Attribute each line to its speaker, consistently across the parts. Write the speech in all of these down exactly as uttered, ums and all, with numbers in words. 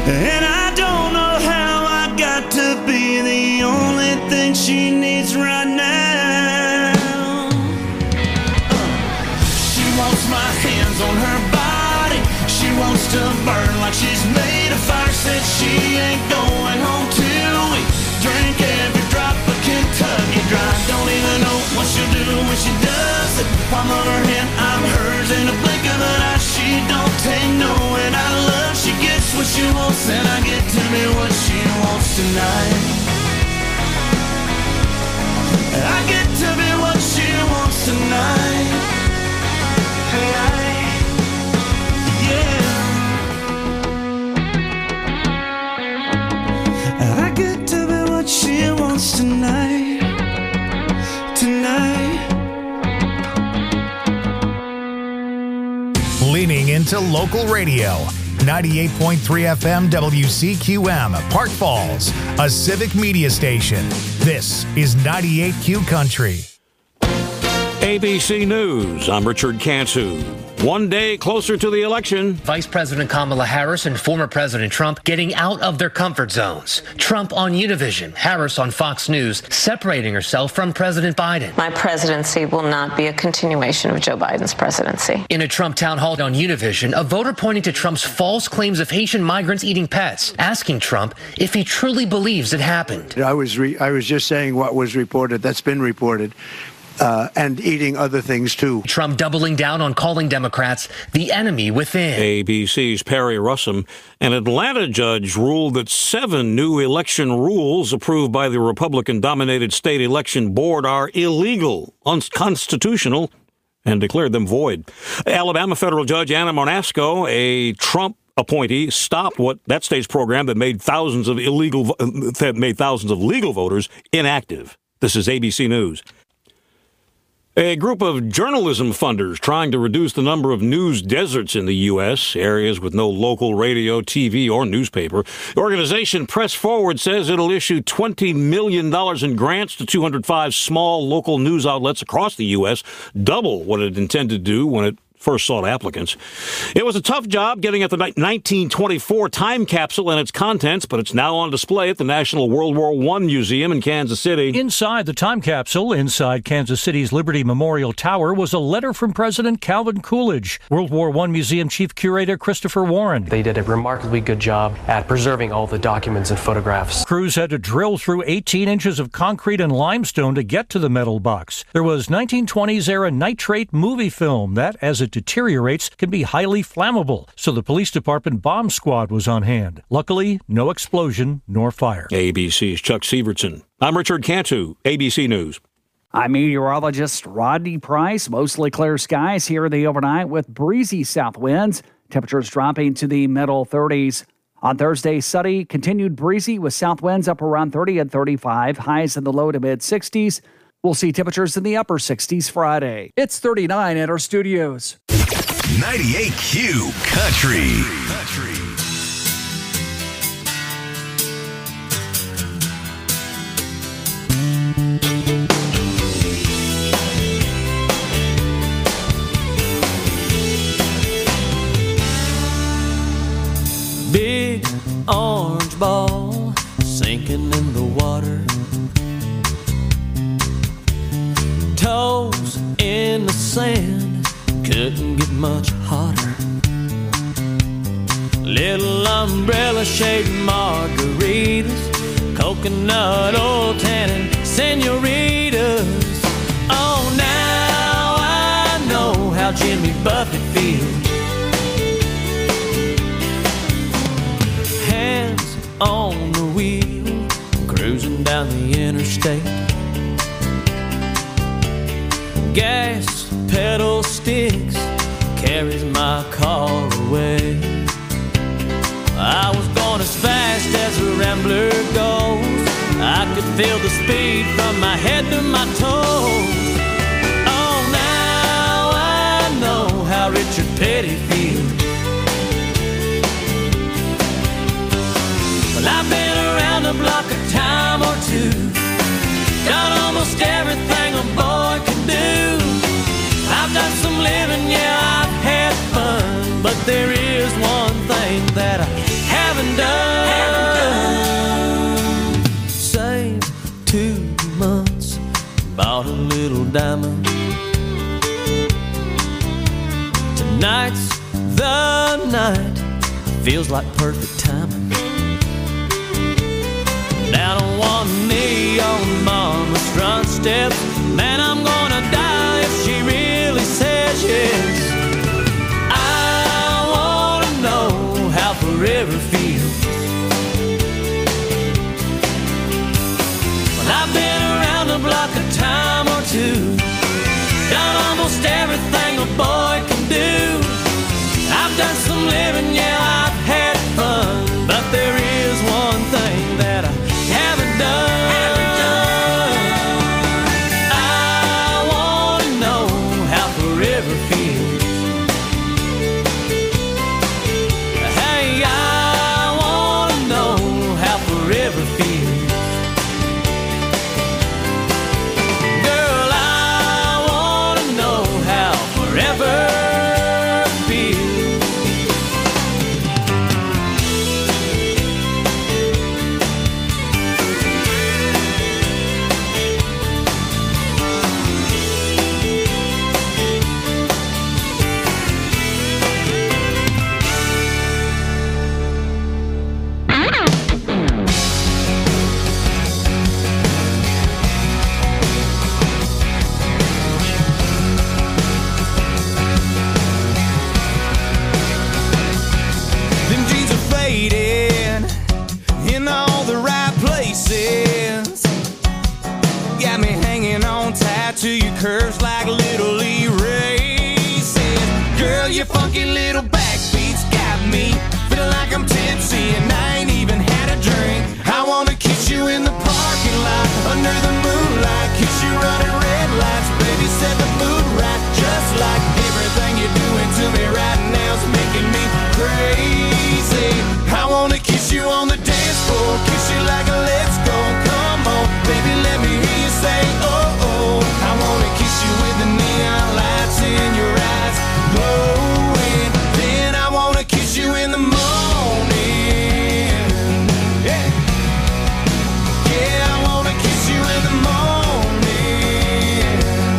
Speaker 1: And I don't know how I got to be the only thing she needs right now. She wants my hands on her body. She wants to burn like she's made of fire. Said she ain't going home till we drink every drop of Kentucky Dry. Don't even know what she'll do when she does it. Palm of her hand, I'm hers in a blink of an eye. She don't take no, and I love she gets what she wants, and I get to be what she wants tonight. I get to be what she wants tonight. Hey, I, yeah. I get to be what she wants tonight. Tonight.
Speaker 2: Leaning into local radio. ninety-eight point three F M W C Q M, Park Falls, a civic media station. This is ninety-eight Q Country.
Speaker 3: A B C News, I'm Richard Cantu. One day closer to the election.
Speaker 4: Vice President Kamala Harris and former President Trump getting out of their comfort zones. Trump on Univision, Harris on Fox News, separating herself from President Biden.
Speaker 5: My presidency will not be a continuation of Joe Biden's presidency.
Speaker 4: In a Trump town hall on Univision, a voter pointing to Trump's false claims of Haitian migrants eating pets, asking Trump if he truly believes it happened.
Speaker 6: I was re- I was just saying what was reported. That's been reported. Uh, and eating other things, too.
Speaker 4: Trump doubling down on calling Democrats the enemy within.
Speaker 3: A B C's Perry Russum. An Atlanta judge ruled that seven new election rules approved by the Republican-dominated state election board are illegal, unconstitutional, and declared them void. Alabama federal judge Anna Monasco, a Trump appointee, stopped what that state's program that made thousands of illegal that made thousands of legal voters inactive. This is A B C News. A group of journalism funders trying to reduce the number of news deserts in the U S, areas with no local radio, T V, or newspaper. The organization Press Forward says it'll issue twenty million dollars in grants to two hundred five small local news outlets across the U S, double what it intended to do when it first sought applicants. It was a tough job getting at the nineteen twenty-four time capsule and its contents, but it's now on display at the National World War One Museum in Kansas City.
Speaker 7: Inside the time capsule, inside Kansas City's Liberty Memorial Tower, was a letter from President Calvin Coolidge. World War One Museum Chief Curator Christopher Warren.
Speaker 8: They did a remarkably good job at preserving all the documents and photographs.
Speaker 7: Crews had to drill through eighteen inches of concrete and limestone to get to the metal box. There was nineteen twenties-era nitrate movie film that, as it deteriorates, can be highly flammable, so the police department bomb squad was on hand. Luckily, no explosion nor fire.
Speaker 3: A B C's Chuck Severson. I'm Richard Cantu, A B C News.
Speaker 9: I'm meteorologist Rodney Price. Mostly clear skies here in the overnight with breezy south winds. Temperatures dropping to the middle thirties. On Thursday, sunny, continued breezy with south winds up around thirty and thirty-five, highs in the low to mid sixties. We'll see temperatures in the upper sixties Friday. It's thirty-nine at our studios.
Speaker 10: ninety-eight Q Country. Country.
Speaker 1: Big orange ball sinking in the water. Toes in the sand, couldn't get much hotter. Little umbrella shaped margaritas, coconut oil tannin senoritas. Oh, now I know how Jimmy Buffett feels. Hands on the wheel, cruising down the interstate. Gas pedal sticks, carries my car away. I was going as fast as a rambler goes. I could feel the speed from my head to my toes. Oh, now I know how Richard Petty feels. Well, I've been around the block a time or two, done almost everything a boy can do. I've done some living, yeah, I've had fun, but there is one thing that I haven't haven't done. Saved two months, bought a little diamond. Tonight's the night, feels like perfect timing. Down on one knee on mama's front steps, man, I'm gonna die if she really says yes. I wanna know how forever feels. Well, I've been around the block a time or two, done almost everything a boy can do. I've done some living, yeah, I've had fun, but there is one thing that I haven't done. Haven't done. I want to know how forever feels. Hey, I want to know how forever feels. Girl, I want to know how forever feels. Them jeans are faded in all the right places. Got me hanging on tight to your curves like little Lee races. Girl, your funky little backbeats got me feeling like I'm tipsy and I ain't even had a drink. I wanna kiss you in the parking lot under the moonlight, kiss you running red lights, baby, set the mood right. Just like everything you're doing to me right now is making me crazy. I wanna kiss you on the dance floor, kiss you like a let's go. Come on, baby, let me hear you say oh oh. I wanna kiss you with the neon lights in your eyes glowing. Then I wanna kiss you in the morning. Yeah, yeah, I wanna kiss you in the morning.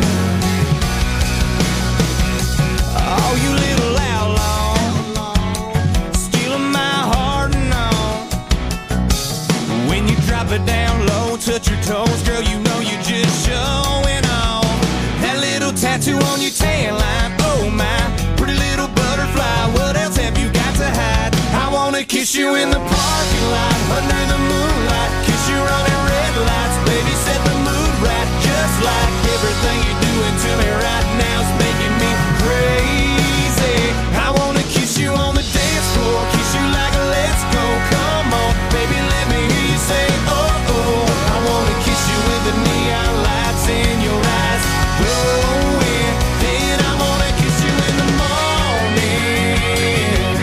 Speaker 1: Oh, you little outlaw, stealing my heart and all. When you drop it down low, touch your toes, girl, you know you just showing off. That little tattoo on your tan line, oh my, pretty little butterfly, what else have you got to hide? I wanna kiss you in the parking lot, under the moonlight, kiss you running red lights, baby, set the mood right. Just like everything you're doing to me right now is making me crazy. I wanna kiss you on the dance floor, kiss you like a let's go. Come on, baby, let me hear you say oh oh. I wanna kiss you with the neon lights in your eyes glowing. Then I wanna kiss you in the morning.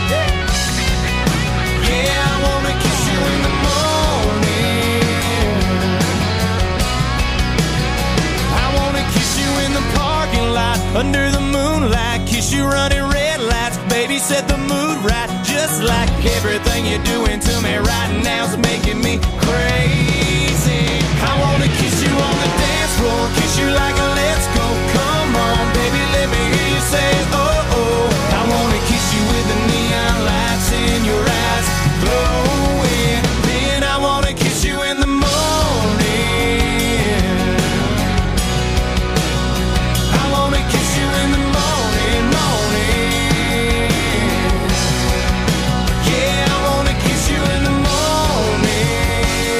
Speaker 1: Yeah, I wanna kiss you in the morning. I wanna kiss you in the parking lot under the moonlight, kiss you running red lights, baby, set the mood right. Just like everything you're doing to me right now is making me crazy. I wanna kiss you on the dance floor, kiss you like a let's go. Come on, baby, let me hear you say oh oh. I wanna kiss you with the neon lights in your eyes glowing. Then I wanna kiss you in the morning. I wanna kiss you in the morning, morning. Yeah, I wanna kiss you in the morning.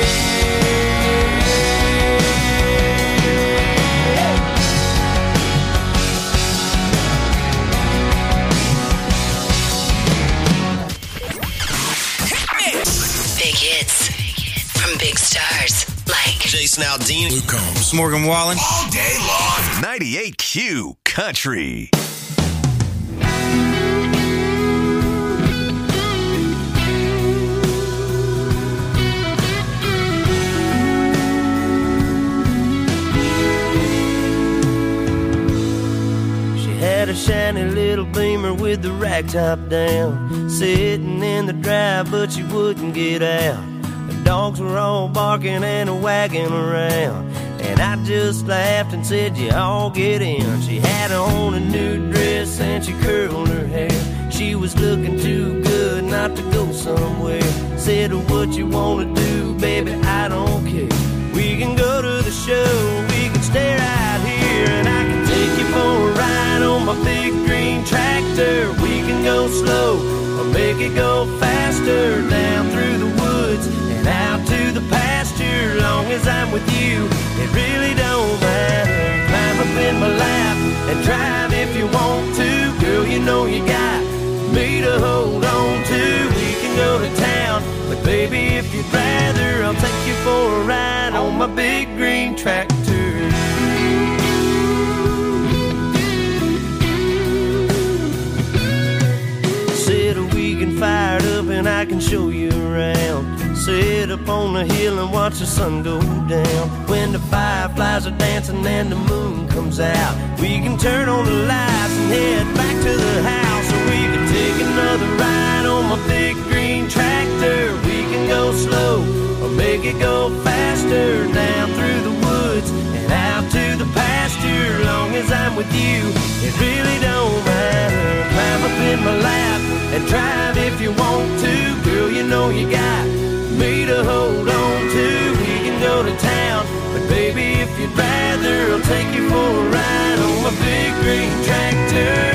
Speaker 11: Big hits from big stars like
Speaker 10: Jason Aldean, Luke Combs, Morgan Wallen, all day long. ninety-eight Q Country.
Speaker 1: She had a
Speaker 12: shiny little Beamer with the rag top down, sitting in the drive, but she wouldn't get out. The dogs were all barking and wagging around, and I just laughed and said, you all get in. She had on a new dress and she curled her hair. She was looking too good not to go somewhere. Said, what you wanna do, baby, I don't care. We can go to the show, we can stay right here, and I can take you for a ride on my big green tractor. We can go slow or make it go faster, down through the woods and out to the pasture. Long as I'm with you, it really don't matter. Climb up in my lap and drive if you want to. Girl, you know you got me to hold on to. We can go to town, but baby, if you'd rather, I'll take you for a ride on my big green tractor. Said we can fire it up and I can show you around. Sit up on the hill and watch the sun go down. When the fireflies are dancing and the moon comes out, we can turn on the lights and head back to the house. Or we can take another ride on my big green tractor. We can go slow or make it go faster, down through the woods and out to the pasture. Long as I'm with you, it really don't matter. Climb up in my lap and drive if you want to. Girl, you know you got me to hold on to. We can go to town, but baby, if you'd rather, I'll take you for a ride on my big green tractor.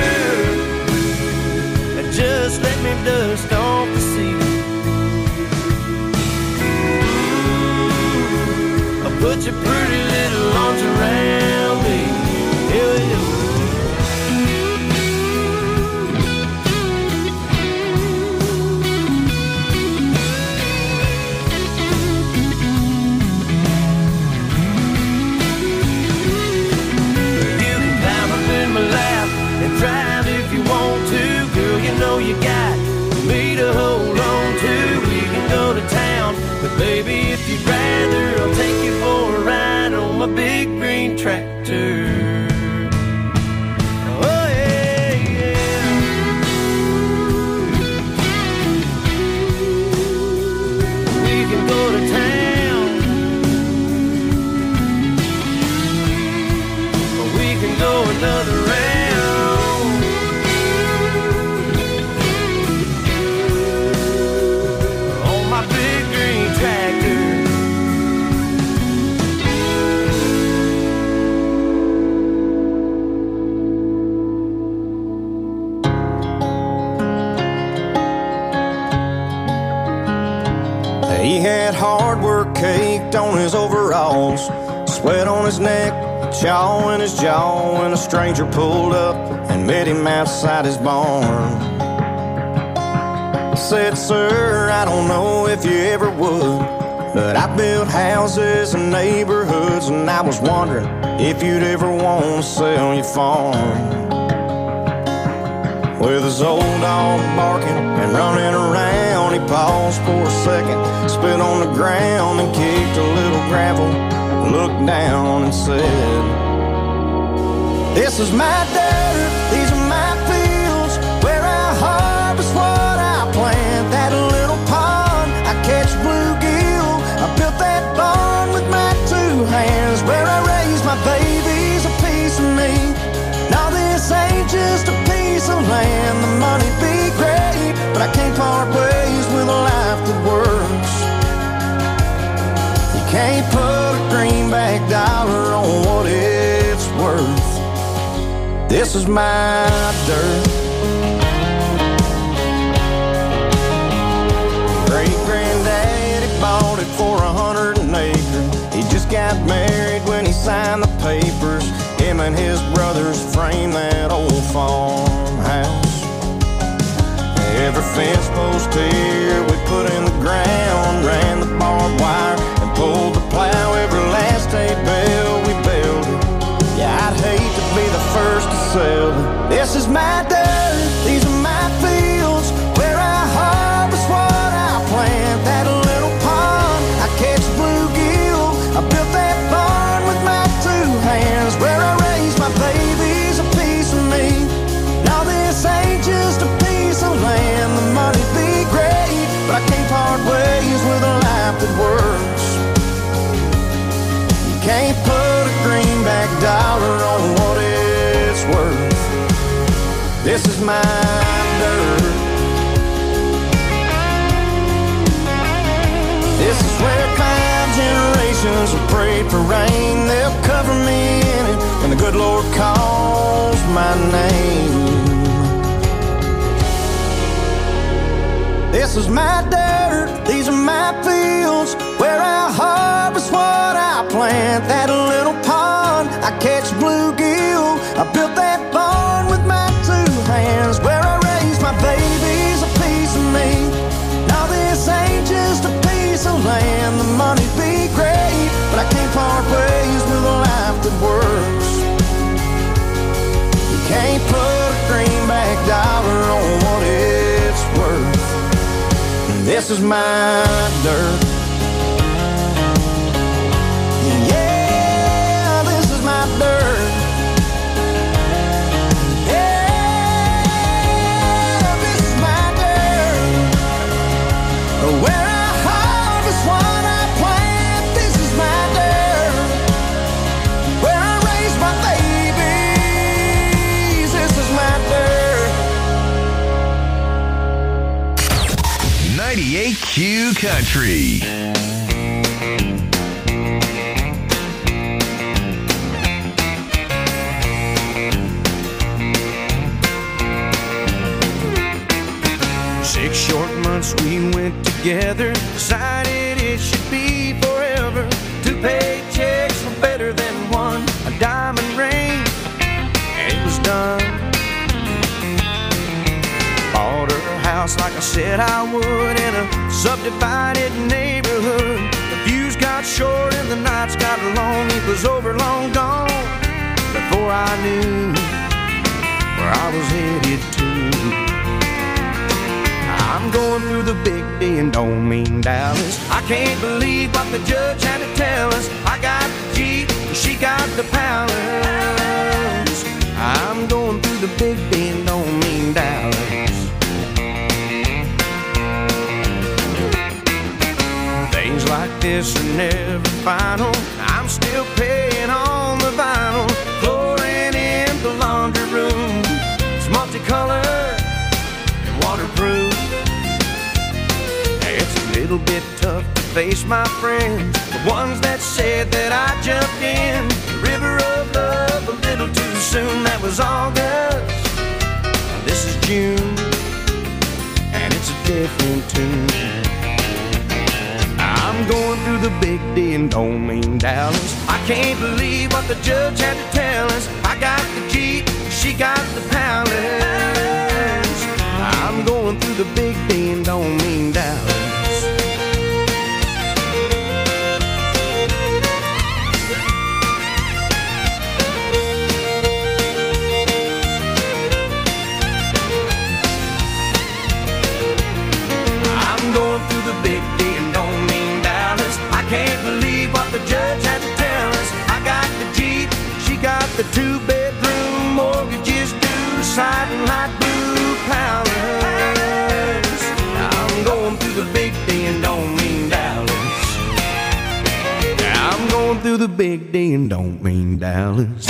Speaker 12: Just let me dust off the seat. Ooh, I'll put your pretty little arms around me. Hell yeah. Drive if you want to, girl, you know you got me to hold on to. We can go to town, but baby, if you'd rather, I'll take you for a ride on my big green tractor. Oh yeah, yeah. We can go to town, or we can go another round.
Speaker 13: He had hard work caked on his overalls, sweat on his neck, chaw in his jaw, when a stranger pulled up and met him outside his barn. Said, sir, I don't know if you ever would, but I built houses and neighborhoods, and I was wondering if you'd ever want to sell your farm. With his old dog barking and running around, he paused for a second, spit on the ground and kicked a little gravel, looked down and said, this is my dirt, these are my fields, where I harvest what I plant. That little pond, I catch bluegill, I built that barn with my two hands, where I raise my babies, a piece of me. Now this ain't just a piece of land, the money be great, but I can't part ways with a life that works. You can't put a greenback dollar on what it's worth. This is my dirt. Great-granddaddy bought it for a hundred an acre. He just got married when he signed the papers. Him and his brothers framed that old farmhouse. Every fence post here we put in the ground, ran the barbed wire and pulled the plow. Every last hay bale we builded. Yeah, I'd hate to be the first to sell it. This is my dirt, these are my fields, where I harvest what I plant. That little pond, I catch bluegill, I built that barn with my two hands, where I raise my babies, a piece of me. my dirt. This is where five generations have prayed for rain. They'll cover me in it when the good Lord calls my name. This is my dirt, these are my fields, where I harvest what I plant. That little pond, I catch bluegill. I built that barn with my two hands, where I raise my babies, a piece of me. Now this ain't just a piece of land. The money be great, but I can't part ways with a life that works. You can't put a greenback dollar on what it's worth. This is my dirt. Yeah, this is my dirt. Yeah, this is my dirt. Where I harvest what I plant. This is my dirt. Where I raise my babies. This is my dirt.
Speaker 10: ninety-eight Q Country.
Speaker 12: Six short months we went together, decided it should be forever. Two paychecks were better than one, a diamond ring, and it was done. Bought her a house like I said I would, in a subdivided neighborhood. The views got short and the nights got long. It was over, long gone, before I knew where I was headed to. I'm going through the big D and don't mean Dallas. I can't believe what the judge had to tell us. I got the Jeep, she got the palace. I'm going through the big D and don't mean Dallas. Things like this are never final. I'm still paying on the vinyl. Flooring in the laundry room, it's multicolored and waterproof. It's a little bit tough to face my friends, the ones that said that I jumped in the river of love a little too soon. That was August, this is June, and it's a different tune. I'm going through the big D and don't mean Dallas. I can't believe what the judge had to tell us. I got the Jeep, she got the palace. I'm going through the big D and don't mean Dallas. I'm going through the big D and don't mean Dallas. I can't believe what the judge had to tell us. I got the Jeep, she got the two-bedroom, mortgages due, siding light blue palace. I'm going through the big D and don't mean Dallas. I'm going through the big D and don't mean Dallas.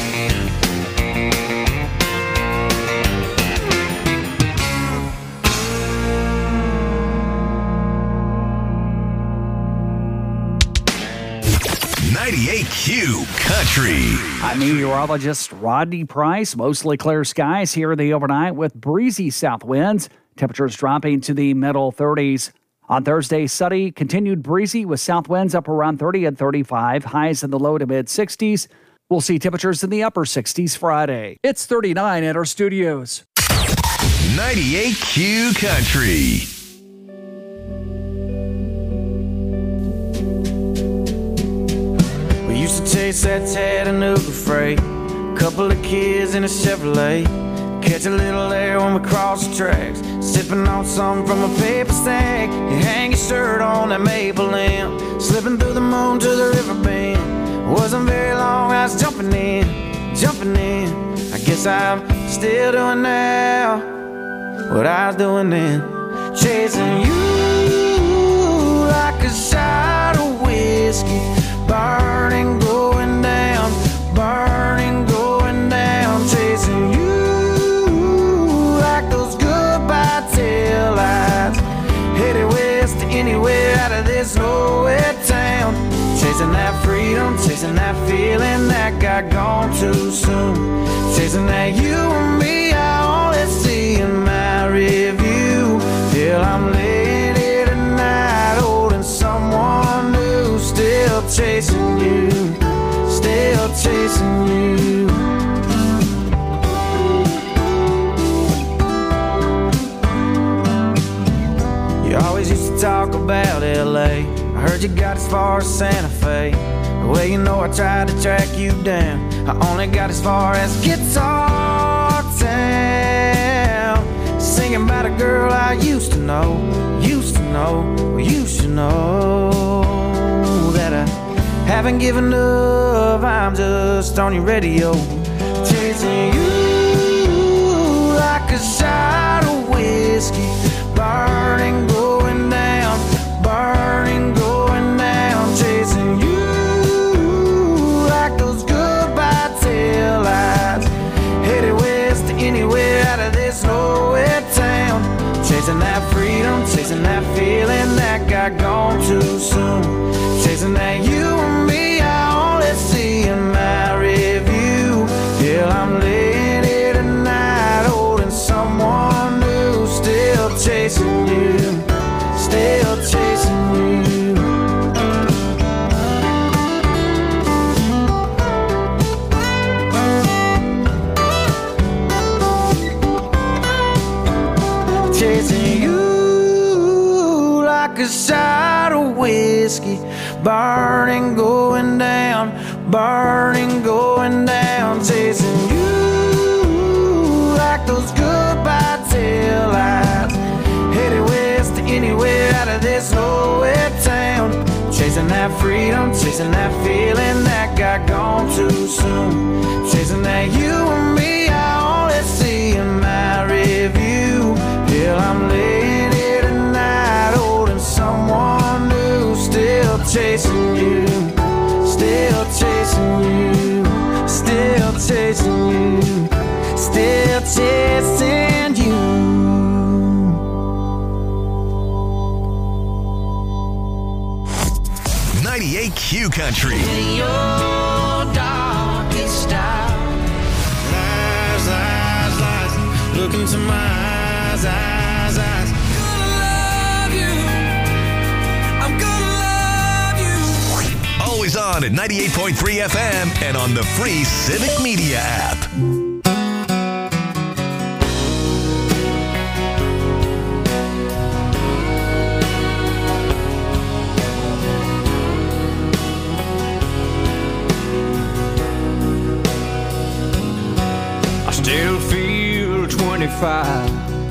Speaker 10: ninety-eight Q Country.
Speaker 9: I'm meteorologist Rodney Price. Mostly clear skies here the overnight with breezy south winds. Temperatures dropping to the middle thirties. On Thursday, sunny, continued breezy with south winds up around thirty and thirty-five. Highs in the low to mid sixties. We'll see temperatures in the upper sixties Friday. It's thirty-nine at our studios.
Speaker 10: ninety-eight Q Country.
Speaker 12: We used to chase that Chattanooga freight, couple of kids in a Chevrolet, catch a little air when we cross the tracks, sipping on something from a paper stack. You hang your shirt on that maple limb, slipping through the moon to the river bend. Wasn't very long, I was jumping in, jumping in. I guess I'm still doing now what I was doing then, chasing you like a shot of whiskey. Burning, going down, burning, going down, chasing you
Speaker 14: too soon. Chasing that you and me, I only see in my review. Till I'm laying here tonight, holding someone new. Still chasing you, still chasing you. You always used to talk about L A. I heard you got as far as Santa Fe. Well, you know I tried to track you down. I only got as far as Guitar Town. Singing about a girl I used to know, used to know, well, you should know that I haven't given up. I'm just on your radio, chasing you like a shot of whiskey. Burning, going down, burning, going down, chasing you like those goodbye taillights. Headed west to anywhere out of this nowhere town. Chasing that freedom, chasing that feeling that got gone too soon. Chasing that you and me, I only see in my review. Till I'm laying here tonight, holding someone new. Still chasing you, still chasing you. Chasing you like a shot of whiskey. Burning, going down, burning, going down. Chasing you like those goodbye taillights. Headed west to anywhere out of this nowhere town. Chasing that freedom, chasing that feeling that got gone too soon. Chasing that you and me, I only see in my review. Till I'm laying here tonight, holding someone new. Still chasing you, still chasing you, still chasing you, still chasing you.
Speaker 10: ninety-eight Q Country.
Speaker 1: In your darkest hour, lies, lies, lies. Look into my eyes, eyes, eyes. Gonna love you. I'm gonna love you.
Speaker 10: Always on at ninety-eight point three F M and on the free Civic Media app.
Speaker 15: Still feel twenty-five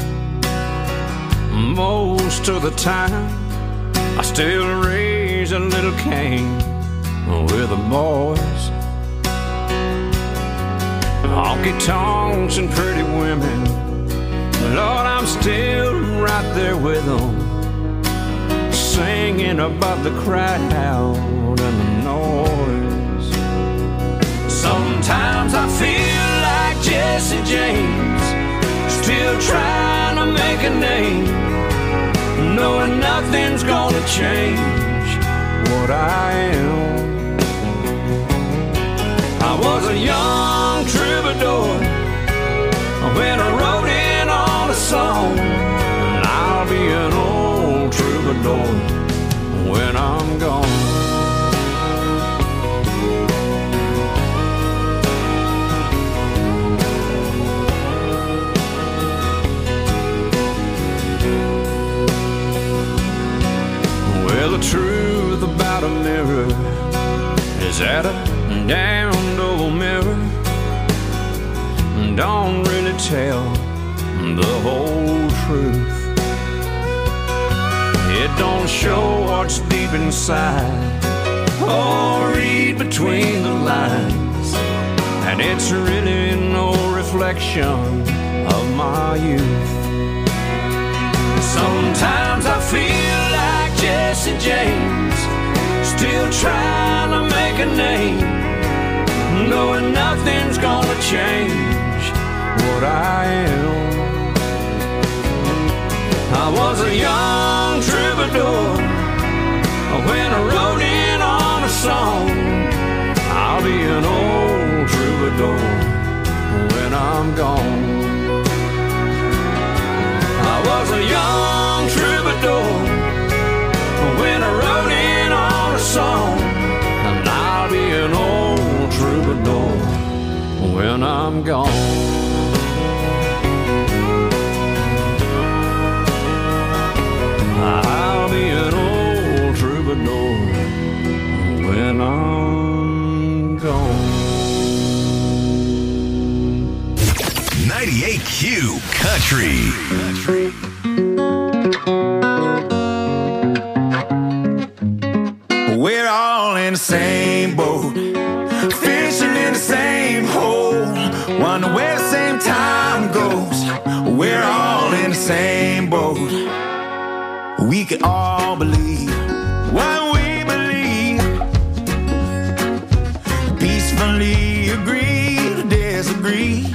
Speaker 15: most of the time. I still raise a little Cain with the boys. Honky tonks and pretty women, Lord, I'm still right there with them, singing above the crowd and the noise. Sometimes I feel like Jesse James, still trying to make a name, knowing nothing's gonna change what I am. I was a young troubadour when I wrote in on a song, and I'll be an old troubadour when I'm gone. Well, the truth about a mirror is that a damned old mirror don't really tell the whole truth. It don't show what's deep inside or read between the lines, and it's really no reflection of my youth. Sometimes I feel like Jesse James, still trying to make a name, knowing nothing's gonna change what I am. I was a young troubadour when I wrote in on a song, I'll be an old troubadour I'm gone. I was a young troubadour when I wrote in on a song, and I'll be an old troubadour when I'm gone. I'll be an old troubadour when I'm gone.
Speaker 10: ninety-eight Q Country. Country.
Speaker 13: We're all in the same boat, fishing in the same hole, wonder where the same time goes. We're all in the same boat. We can all believe what we believe, peacefully agree to disagree.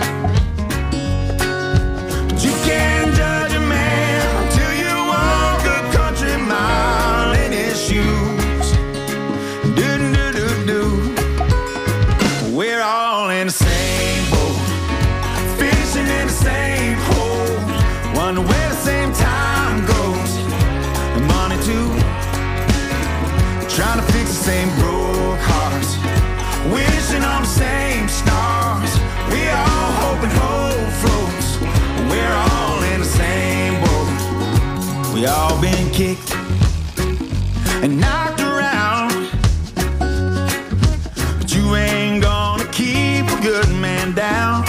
Speaker 13: But you can't judge a man until you walk a country mile in his shoes. Do do do do. We're all in the same boat, fishing in the same hole, wonder where the same time goes. Money too, trying to fix the same broke hearts, wishing on the same stars. We all hope and hope floats. We're all in the same boat. We all been kicked and knocked around, but you ain't gonna keep a good man down.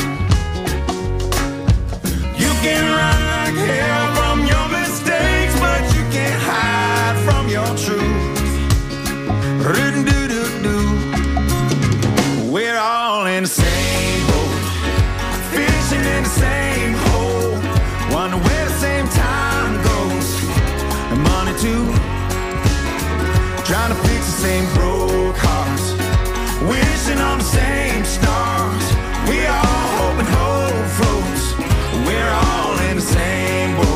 Speaker 13: You can run like hell from your mistakes, but you can't hide from your truth. Ru-do-do-do. We're all in the same boat, fishing in the same hole, wonder where the same time goes. And money too, trying to fix the same broke hearts, wishing on the same stars. We all hope and hope floats. We're all in the same boat.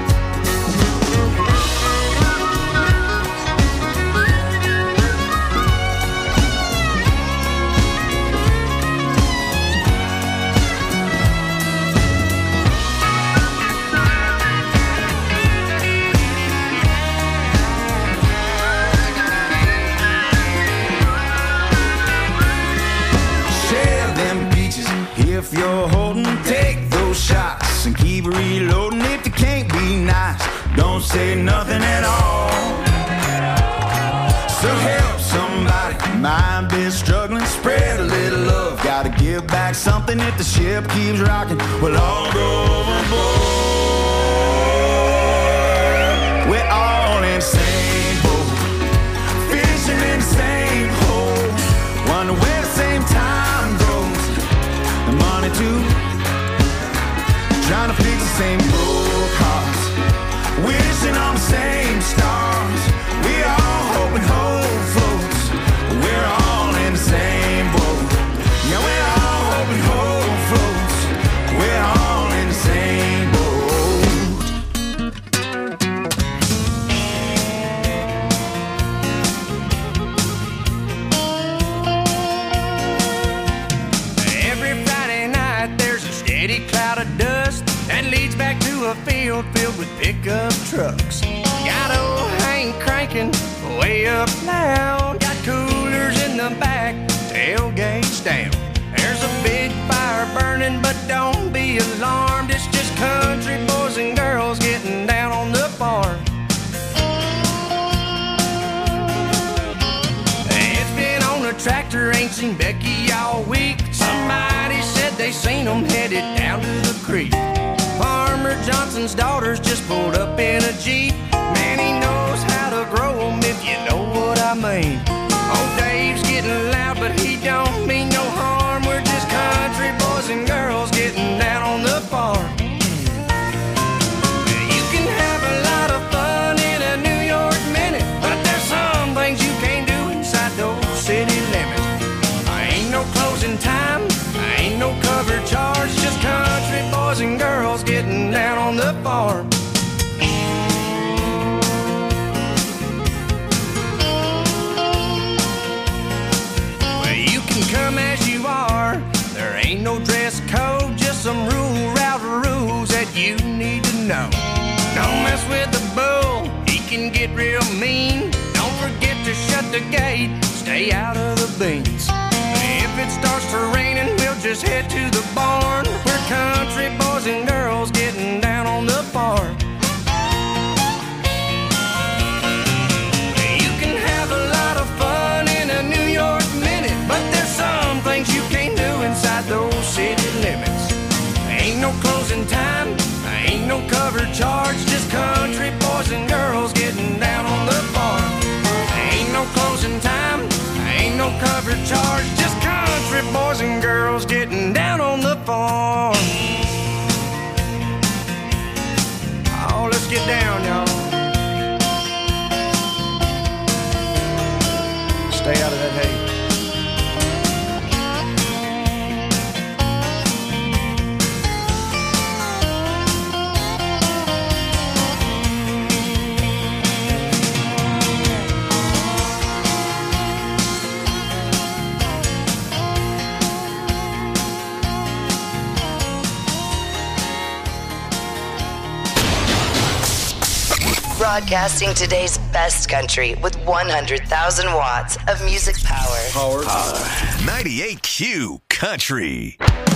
Speaker 13: If you're holding, take those shots and keep reloading. If you can't be nice, don't say nothing at all. So help somebody, mind been struggling, spread a little love. Gotta give back something if the ship keeps rocking. We'll all go overboard. We're all in the same boat, fishing in the same hole, wonder where the same time goes. Money too, trying to fix the same broke hearts, wishing on the same stars. We all hope and hope floats. We're all in the same boat. Yeah, we're all hope and hope floats. We're all in the same boat.
Speaker 15: Steady cloud of dust that leads back to a field filled with pickup trucks. Got old Hank cranking way up loud. Got coolers in the back, tailgates down. There's a big fire burning, but don't be alarmed. It's just country boys and girls getting down on the farm. It's been on a tractor, ain't seen Becky all week. Somebody said they seen them headed down to the creek. Farmer Johnson's daughters just pulled up in a Jeep. Man, he knows how to grow them, if you know what I mean. Old Dave's getting loud, but he don't mean no harm. We're just country boys and girls getting down on the farm. You can have a lot of fun in a New York minute, but there's some things you can't do inside those city limits. Ain't no closing time, ain't no cover charge, just country boys and girls getting down on the farm.
Speaker 14: get real mean, don't forget to shut the gate. Stay out of the beans. If it starts to raining, we'll just head to the barn. We're country boys and girls getting down on the farm. You can have a lot of fun in a New York minute, but there's some things you can't do inside those city limits. Ain't no closing time, ain't no cover charge, just country boys and girls getting down on the farm. Ain't no closing time, ain't no cover charge, just country boys and girls getting down on the farm. Oh, let's get down, y'all. Stay out of that hay.
Speaker 11: Broadcasting today's best country with one hundred thousand watts of music power.
Speaker 10: Power. Power. ninety-eight Q Country.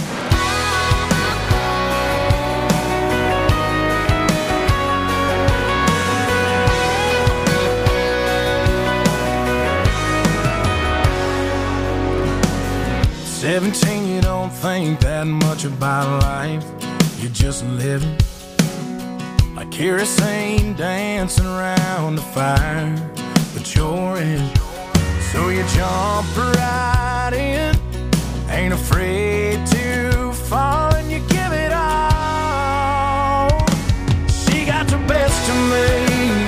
Speaker 14: Seventeen, you don't think that much about life. You're just living like kerosene dancing around the fire, but you're in. So you jump right in, ain't afraid to fall, and you give it all. She got the best of me.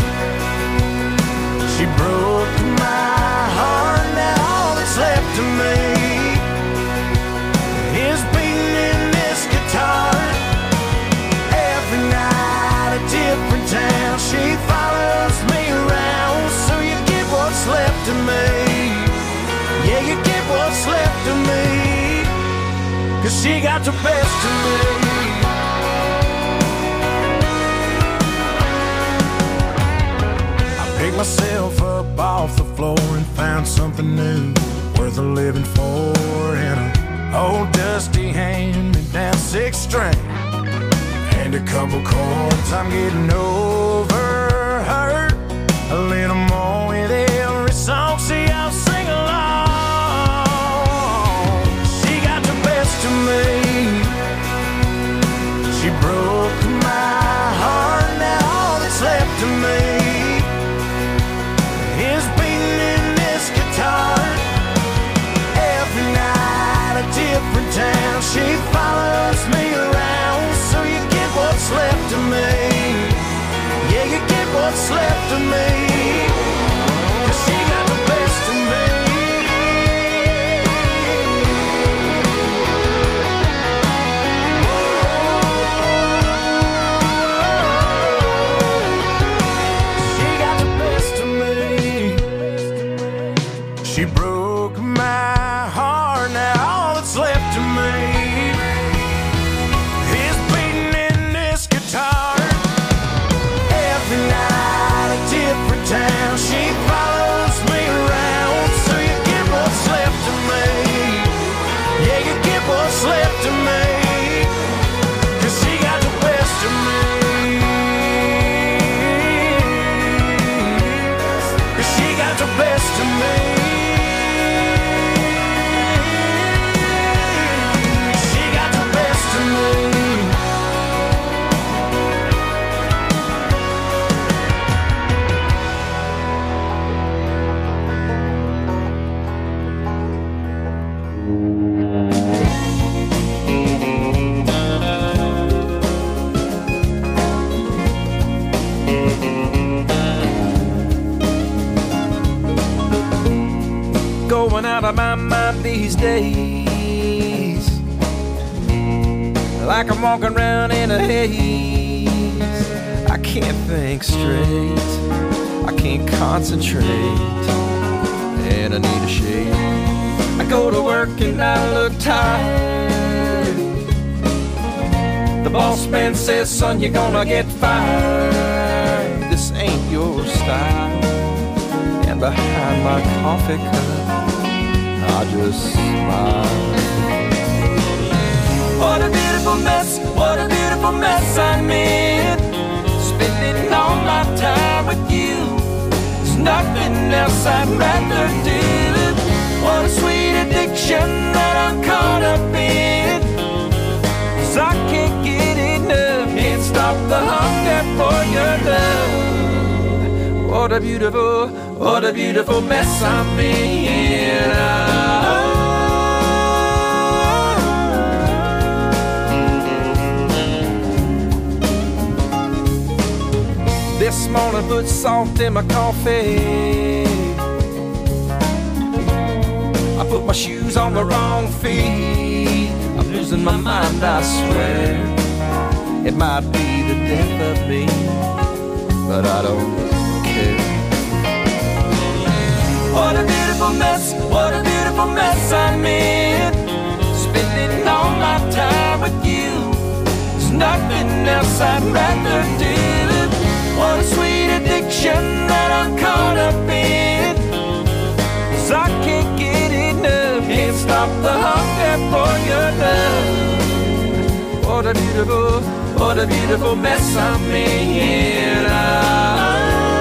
Speaker 14: She broke my heart, now all that's left of me is beating in this guitar. Every night a different town, she follows me around. So you get what's left of me. Yeah, you get what's left of me, 'cause she got the best of me. I picked myself up off the floor and found something new, worth a living for, and a old dusty hand-me-down six string and a couple chords. I'm getting over her a little more with every song. See, I'll sing along. She got the best of me. She broke my heart, now all that's left of me is beating in this guitar. Every night a different town, she follows me around. So you get what's left of me. Yeah, you get what's left of me, 'cause she got the best of me. She got the best of me. She broke my heart, now all that's left of me is beating in this guitar. Every night a different town, she follows me around. So you get what's left of me. Yeah, you get what's left of me, 'cause she got the best of me. 'Cause she got the best of me. She got the best of me. Going out of my mind these days, like I'm walking around in a haze. I can't think straight, I can't concentrate, and I need a shade. I go to work and I look tired. The boss man says, son, you're gonna get fired. This ain't your style. hand behind my coffee cup, I just smile. What a beautiful mess, what a beautiful mess I'm in. Spending all my time with you. There's nothing else I'd rather do. What a sweet addiction that I'm caught up in. 'Cause I can't get enough, can't stop the hunger for your love. What a beautiful, what a beautiful mess I'm in. Oh. This morning put salt in my coffee. I put my shoes on the wrong feet. I'm losing my mind, I swear. It might be the death of me, but I don't care. What a beautiful mess, what a beautiful mess I'm in. Spending all my time with you. There's nothing else I'd rather do. What a sweet addiction that I'm caught up in. 'Cause I can't get enough, can't stop the hunger for your love. What a beautiful, what a beautiful mess I'm in. Oh.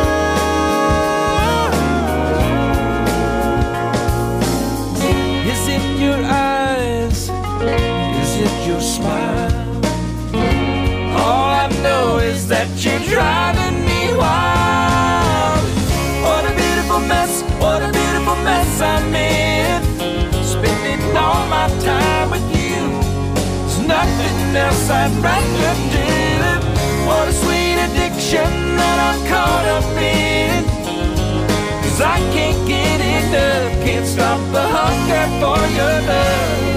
Speaker 14: Is it your eyes? Is it your smile? All I know is that you're driving me wild. What a beautiful mess, what a beautiful mess I'm in. Spending all my time with you. There's nothing else I'd rather do. What a sweet addiction that I'm caught up in. 'Cause I can't get enough, can't stop the hunger for your love.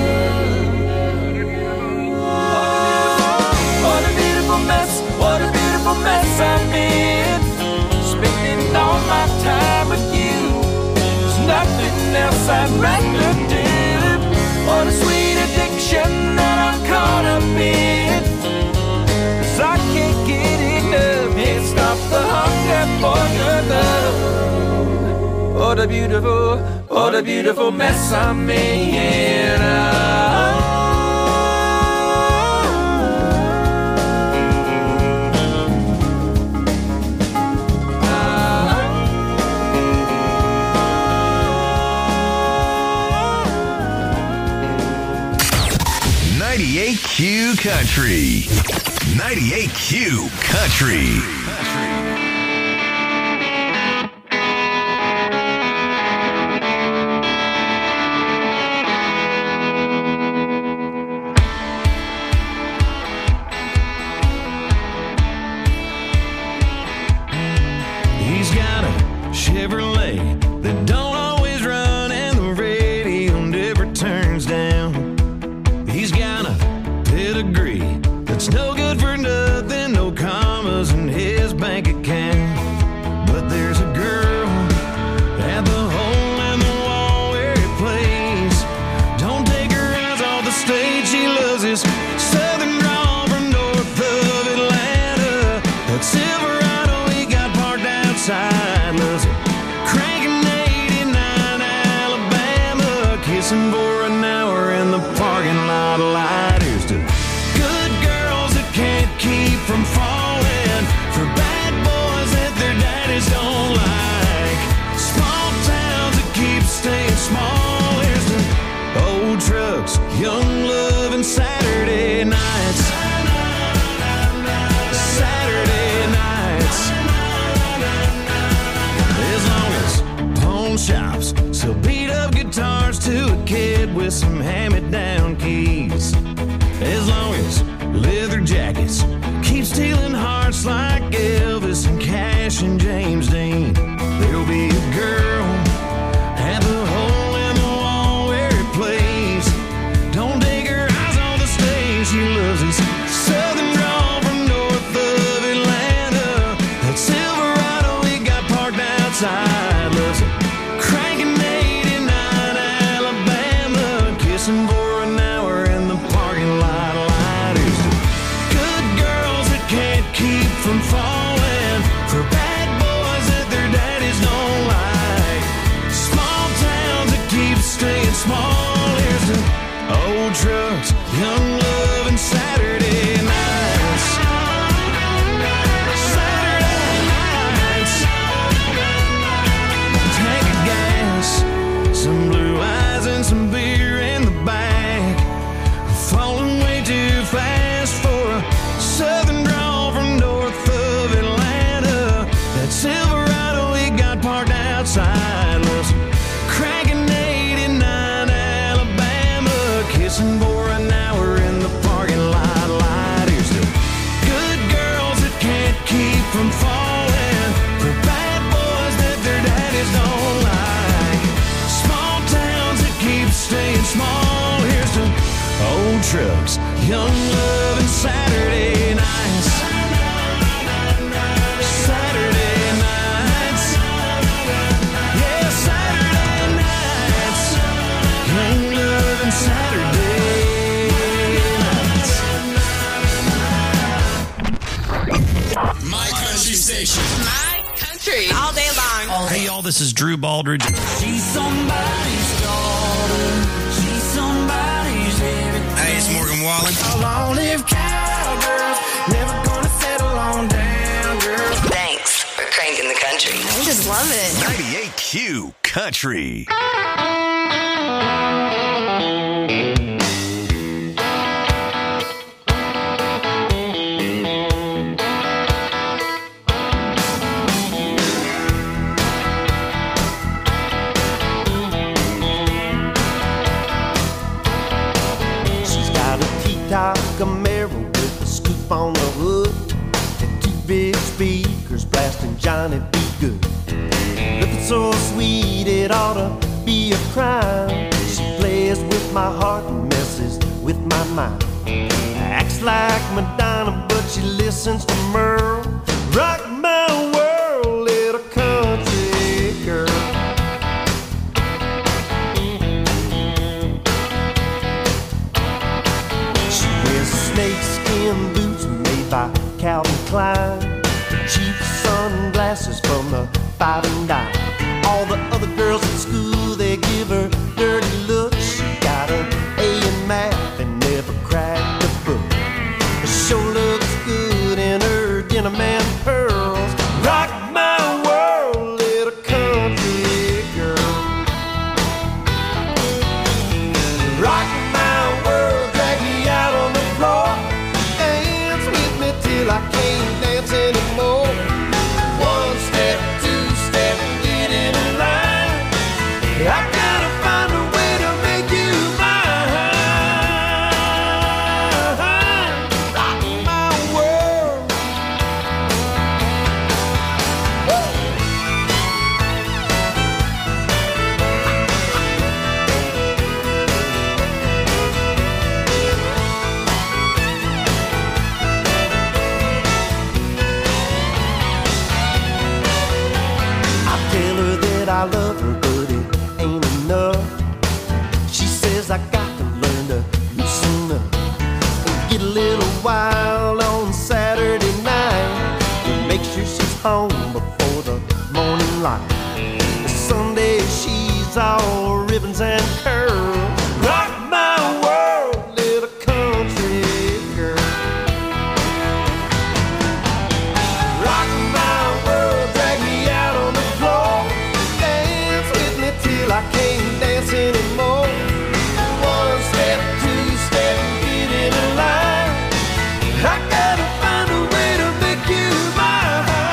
Speaker 14: What a beautiful mess, what a beautiful mess I'm in. Spending all my time with you. There's nothing else I'd rather do. What a sweet addiction that I'm caught up in. 'Cause I can't get enough, can't stop the hunger for your love. What a beautiful, what a beautiful mess I'm in. Oh.
Speaker 10: ninety-eight Q Country. ninety-eight Q Country.
Speaker 15: He's got a Chevrolet that don't always run and the radio never turns down. He's got a pedigree that's no good for nothing, no commas in his bank account. But there's a girl at the hole in the wall where he plays. Don't take her eyes off the stage, she loves his southern drawl from north of Atlanta. That Silverado he got parked outside, loves it cranking eighty-nine Alabama, kissing for an hour in the parking lot light. Here's to good girls that can't keep from falling for bad boys that their daddies don't like. Small towns that keep staying small. Here's to old trucks, young love, and Saturday nights. Saturday nights. As long as pawn shops sell beat up guitars to a kid with some hand-me-down keys. As long as leather jackets keep stealing hearts like Elvis and Cash and James Dean. There'll be a girl at the hole in the wall where he plays. Don't take her eyes on the stage, she loves his southern drawl from north of Atlanta. That Silverado he got parked outside, loves it cranking eighty-nine Alabama, kissing for an hour in the parking lot lighters. Good girls that can't keep from falling for bad boys that their daddies don't
Speaker 1: staying small. Here's to old trucks, young love, and Saturday nights. Saturday nights. Yeah, Saturday nights. Young love and Saturday nights.
Speaker 10: My country station.
Speaker 16: My country. All day long.
Speaker 10: Hey, y'all, this is Drew Baldridge.
Speaker 1: She's somebody's daughter. She's somebody's everything.
Speaker 10: Hey, it's Morgan Wallen.
Speaker 14: A long-lived cowgirl, never gonna settle on down, girl.
Speaker 11: Thanks for cranking the country.
Speaker 16: I just love it.
Speaker 10: ninety-eight Q Country.
Speaker 12: Camaro with a scoop on the hood and two big speakers blasting Johnny B. Good. Looking so sweet it ought to be a crime. She plays with my heart and messes with my mind. Acts like Madonna but she listens to Merle. Rock my world, little country girl. Snakeskin boots made by Calvin Klein, cheap sunglasses from the five and dime. All the other girls at school, they give her dirty looks. She got an A in math and never cracked a book. She sure looks good in her denim and pearls. Rock my world, little country girl. Rock my world, drag me out on the floor. Dance with me till I can't dance anymore. One step, two step, get in a line. I gotta find a way to make you mine. Rock my world. I tell her that I love her, but it ain't enough. She says I got to learn to loosen up and get a little wild on Saturday night and make sure she's home before the morning light. Sunday she's all ribbons and curls. Rock my world, little country girl. Rock my world, drag me out on the floor. Dance with me till I can't dance anymore. One step, two step, get in a line. I gotta find a way to make you mine.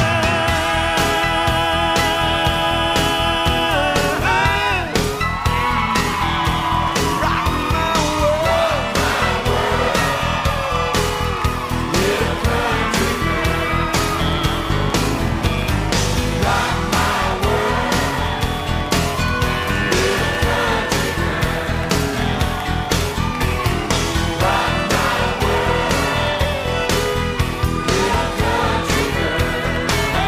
Speaker 12: Rock my world, little country girl. Rock my world, little country girl. Rock my world, little country girl.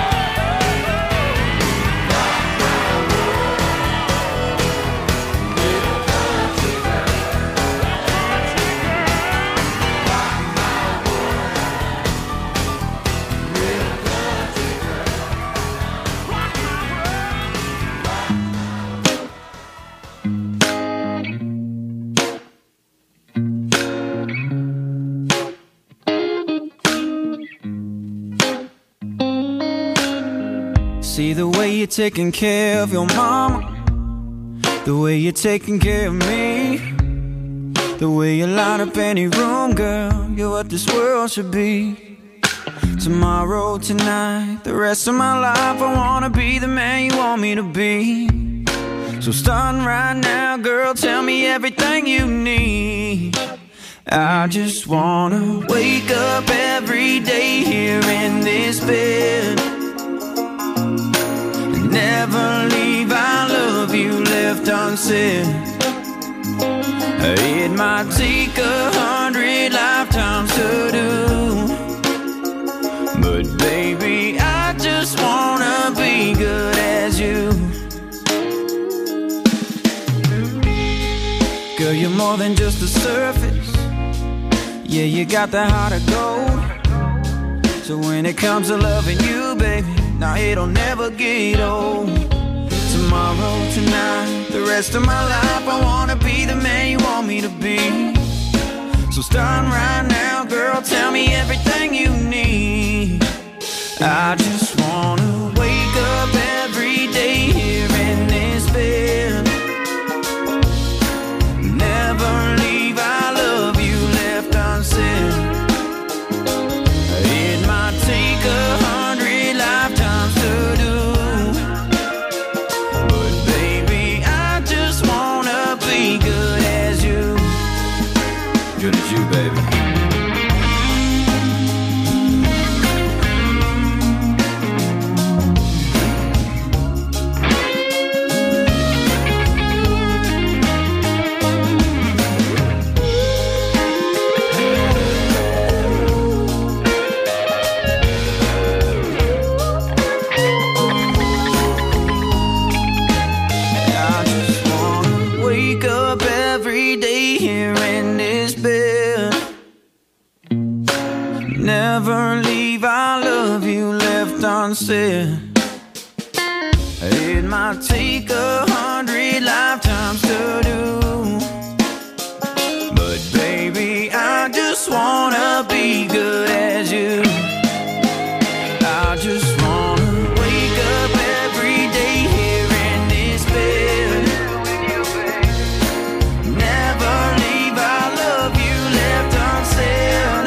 Speaker 12: Rock my world, little country girl. Rock my
Speaker 14: See the way you're taking care of your mama, the way you're taking care of me, the way you light up any room, girl. You're what this world should be. Tomorrow, tonight, the rest of my life, I wanna be the man you want me to be. So starting right now, girl, tell me everything you need. I just wanna wake up every day here in this bed and never leave. I love you left unsaid. might take a hundred lifetimes to do. But baby, I just wanna be good as you. Girl, you're more than just the surface. Yeah, you got the heart of gold. So when it comes to loving you, baby, now it'll never get old. Tomorrow, tonight, the rest of my life, I wanna be the man you want me to be. So start right now, girl, tell me everything you need. I just wanna wake up every day here in this bed. Never leave, I love you left unsaid. It might take a hundred lifetimes to do. But baby, I just wanna be good as you. Good as you, baby. Never leave, I love you left unsaid. It might take a hundred lifetimes to do. But baby, I just wanna be good as you. I just wanna wake up every day here in this bed. Never leave, I love you left unsaid.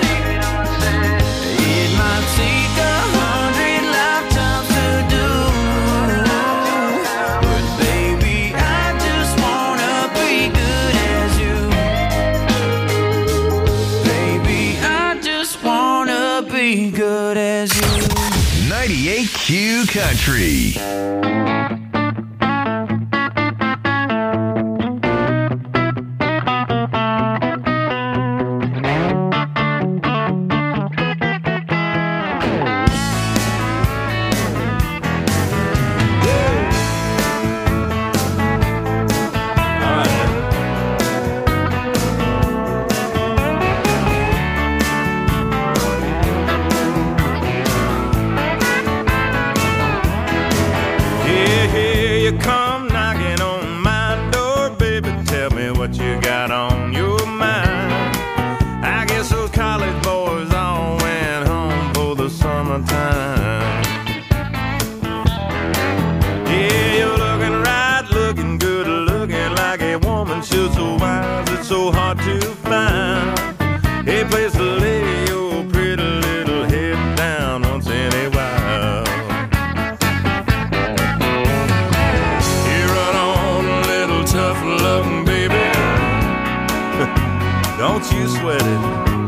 Speaker 14: Good as you.
Speaker 10: ninety-eight Q Country.
Speaker 1: Don't you sweat it.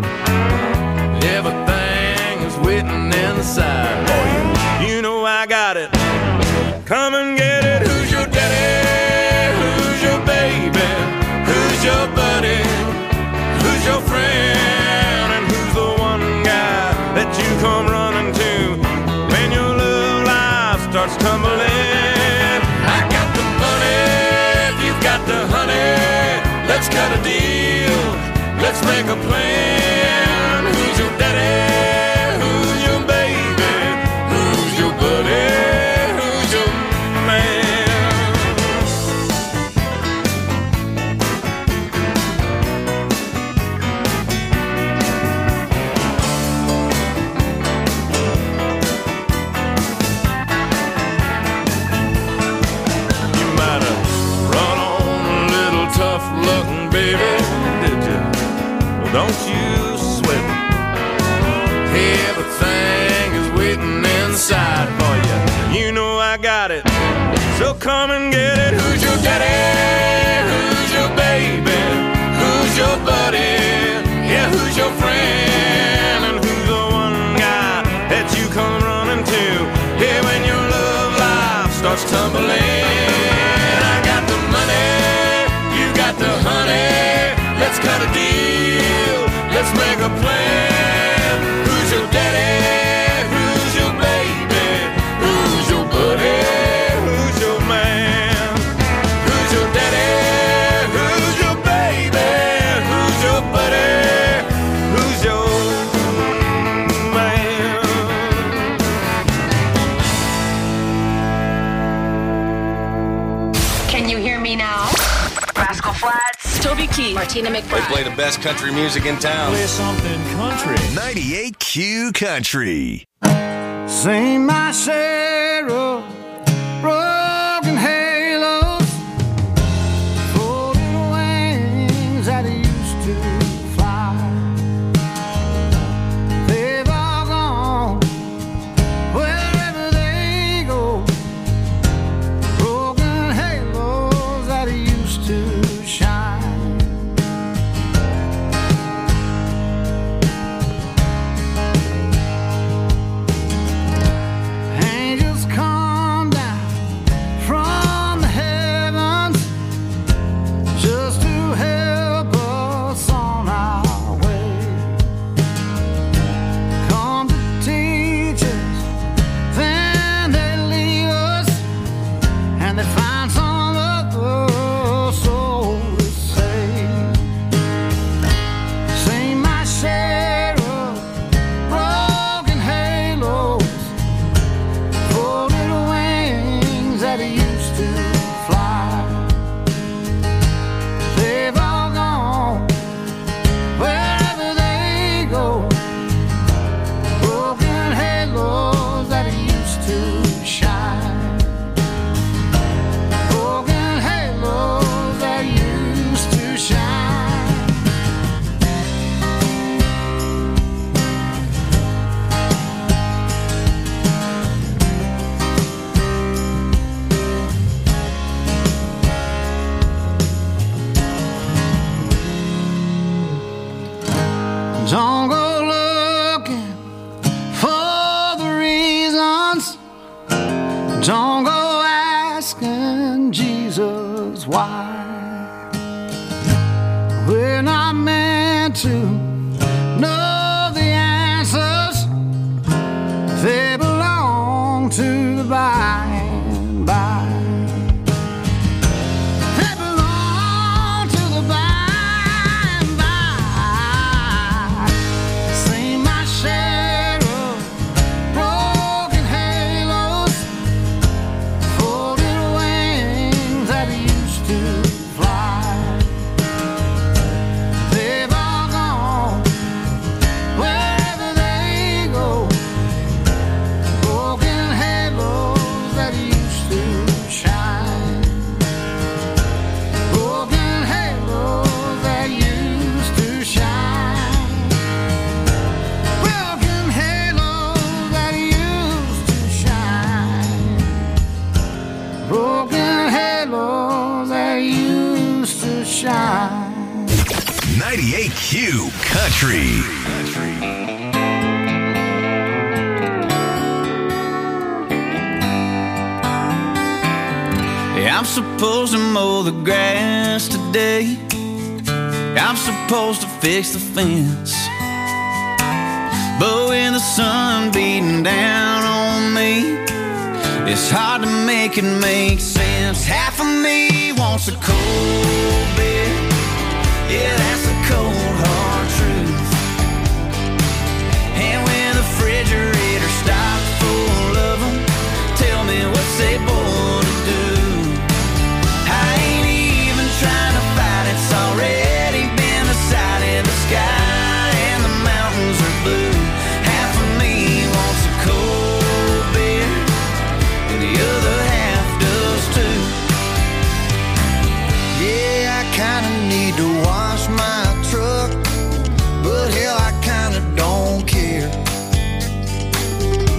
Speaker 1: Everything is waiting inside for you. You know I got it. Come and get it. Who's your daddy? Who's your baby? Who's your buddy? Who's your friend? And who's the one guy that you come running to when your love life starts tumbling? I got the money, if you've got the honey. Let's cut a deal. Let's make a plan. Who's your daddy? Who's your baby? Who's your buddy? Who's your man? You might have run on a little tough looking baby, did you? Don't you sweat it. Everything is waiting inside for you. You know I got it. So come and get it. Who's your daddy? Who's your baby? Who's your buddy? Yeah, who's your friend? And who's the one guy that you come running to? Yeah, when your love life starts tumbling. I got the money, you got the honey. Let's cut
Speaker 15: Let's make a plan. Who's your daddy? Who's your baby? Who's your buddy? Who's your man? Who's your daddy? Who's your baby? Who's your buddy? Who's your man?
Speaker 16: Can you hear me now? Rascal Flatts, Toby Keith, Martina McBride.
Speaker 10: They play the best country music in town.
Speaker 17: Play something country.
Speaker 10: ninety-eight Q Country.
Speaker 14: Sing my share of broken halos, folded wings that used to fly. They've all gone wherever they go. Broken halos that used to shine. Angels come down from the heavens just to help us on our way. Come to teach us, then they leave us, and they find some other soul to save. Sing my share of broken halos, folded wings that used to fly. They've all gone wherever they go. Broken halos that used to shine. Broken halos that used to shine. Don't go looking for the reasons. Don't go asking Jesus why. We're not meant to know the answers. They belong to the by and by. They belong to the by and by. Sing my share of broken halos, folded wings that used to fly. They've all gone wherever they go. Broken halos that used to shine. Broken halos that used to shine. Broken halos that used to shine. Broken halos that used to shine.
Speaker 10: ninety-eight Q Country.
Speaker 18: Yeah, I'm supposed to mow the grass today. I'm supposed to fix the fence. But when the sun beating down on me, it's hard to make it make sense. Half of me wants a cold beer. Yeah, that's the cold hard truth. And when the refrigerator stops full of them, tell me what's they born to do. I ain't even trying to fight, it's already been decided. The sky and the mountains are blue. Half of me wants a cold beer, and the other half does too.
Speaker 14: Yeah, I kinda need to wash my truck, but hell, I kinda don't care.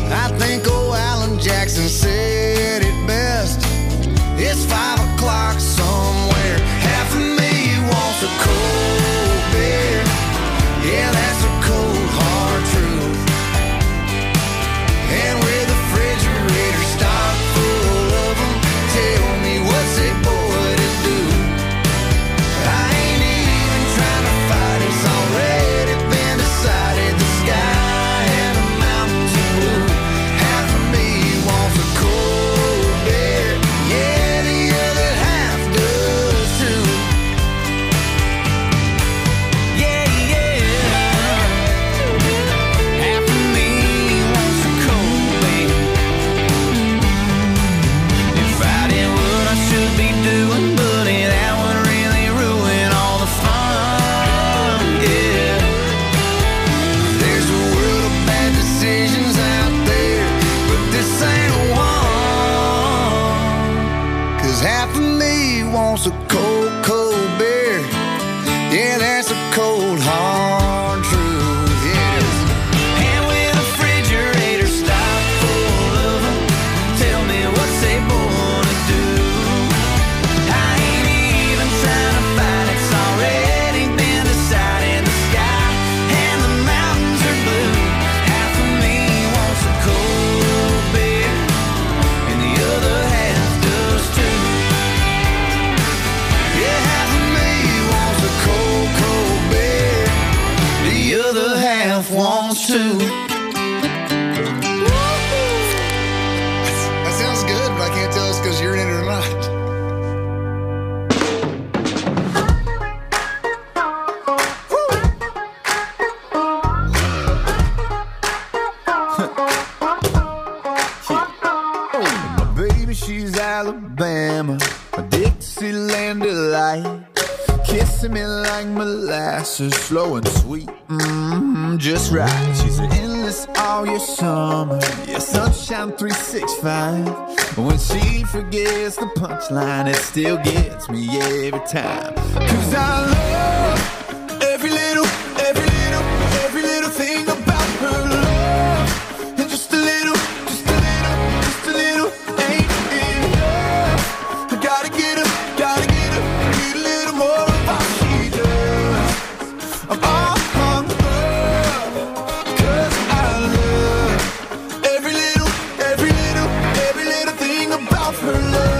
Speaker 18: half of me wants a cold, cold beer. Yeah, that's a cold, hard truth. Yes. And with a refrigerator stocked full of them, tell me what's they born to do. I ain't even trying to fight, it's already been decided. In the sky and the mountains are blue. Half of me wants a cold beer, and the other half does too. Yeah, half of me wants a cold, cold beer. The other half wants to.
Speaker 17: That sounds good, but I can't tell it's because you're in it or not.
Speaker 18: My baby, she's Alabama, a Dixieland delight. Kissing me like molasses, slow and sweet, mm-hmm, just right. She's an endless all year summer, yeah, sunshine three sixty-five. When she forgets the punchline, it still gets me every time. Cause I love every little, every little, every little thing about her love. And just a little, just a little, just a little ain't enough. I gotta get her, gotta get her, need a little more of what she does. I'm all hung up, cause I love every little, every little, every little thing about her love.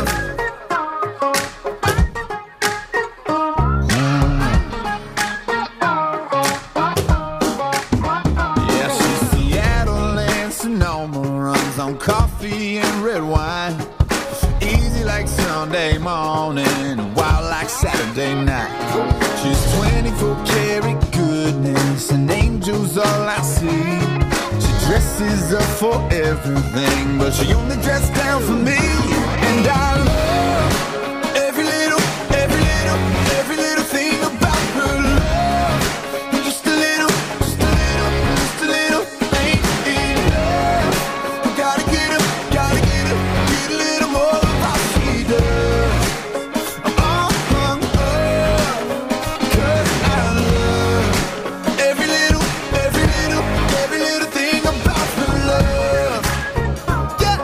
Speaker 18: Yeah, she's Seattle and Sonoma, runs on coffee and red wine. Easy like Sunday morning, wild like Saturday night. She's twenty-four karat goodness, and angels all I see. She dresses up for everything, but she only dresses down for me. And I love every little, every little, every little thing about her love. And just a little, just a little, just a little ain't enough. I gotta get her, gotta get her, get a little more of what she does. I'm all hung up, cause I love every little, every little, every little thing about her love. Yeah.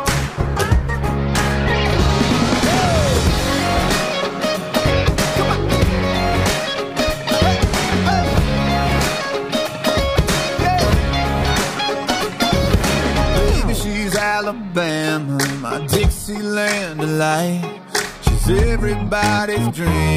Speaker 18: Baby, she's Alabama, my Dixieland delight. She's everybody's dream.